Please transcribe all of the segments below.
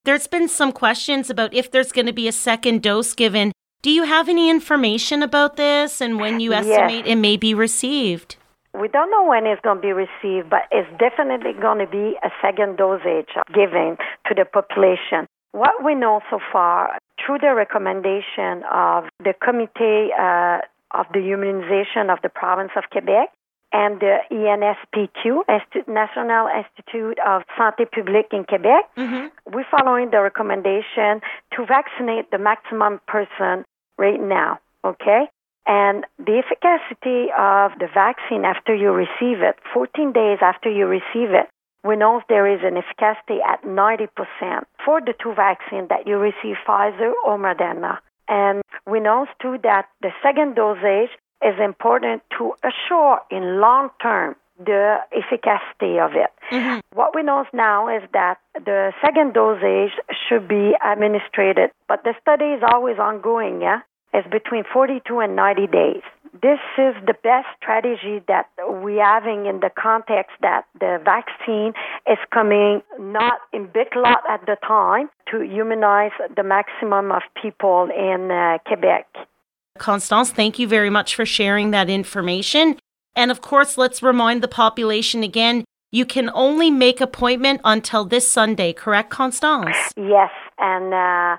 there's been some questions about if there's going to be a second dose given. Do you have any information about this and when you estimate it may be received? We don't know when it's going to be received, but it's definitely going to be a second dosage given to the population. What we know so far, through the recommendation of the Comité of the Immunization of the Province of Quebec and the INSPQ, National Institute of Santé Publique in Quebec, we're following the recommendation to vaccinate the maximum person right now, okay? And the efficacy of the vaccine after you receive it, 14 days after you receive it, we know there is an efficacy at 90% for the two vaccines that you receive, Pfizer or Moderna. And we know, too, that the second dosage is important to assure in long term the efficacy of it. What we know now is that the second dosage should be administered, but the study is always ongoing, It's between 42 and 90 days. This is the best strategy that we're having in the context that the vaccine is coming not in big lot at the time to immunize the maximum of people in Quebec. Constance, thank you very much for sharing that information. And of course, let's remind the population again, you can only make appointment until this Sunday, correct, Constance? Yes, and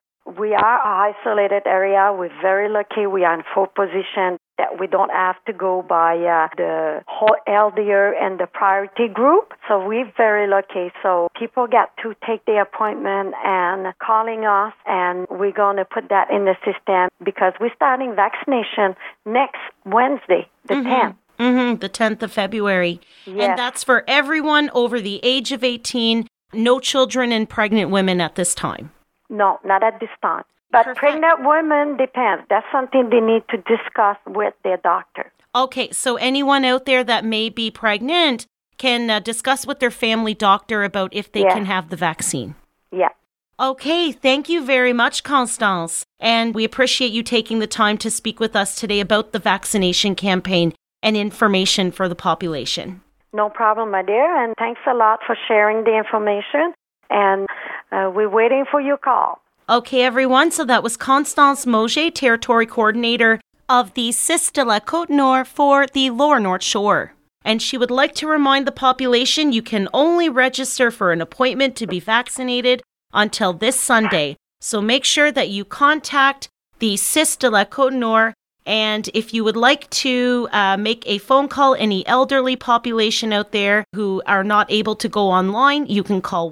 we are an isolated area. We're very lucky. We are in full position that we don't have to go by the whole elder and the priority group. So we're very lucky. So people get to take the appointment and calling us, and we're going to put that in the system because we're starting vaccination next Wednesday, the 10th. The 10th of February. Yes. And that's for everyone over the age of 18, no children and pregnant women at this time. No, not at this time. But Perfect. Pregnant women depends. That's something they need to discuss with their doctor. Okay, so anyone out there that may be pregnant can discuss with their family doctor about if they can have the vaccine. Yeah. Okay, thank you very much, Constance. And we appreciate you taking the time to speak with us today about the vaccination campaign and information for the population. No problem, my dear, and thanks a lot for sharing the information. And we're waiting for your call. Okay, everyone, so that was Constance Mauger, Territory Coordinator of the CIS de la Côte-Nord for the Lower North Shore. And she would like to remind the population you can only register for an appointment to be vaccinated until this Sunday. So make sure that you contact the CIS de la Côte-Nord. And if you would like to make a phone call, any elderly population out there who are not able to go online, you can call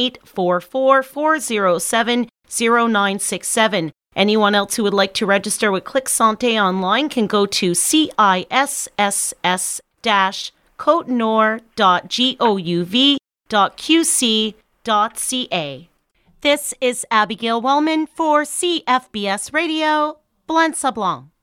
1-844-407-0967. Anyone else who would like to register with Click Santé online can go to CISSS-côtenord.gouv.qc.ca. This is Abigail Wellman for CFBS Radio, Blanc Sablon.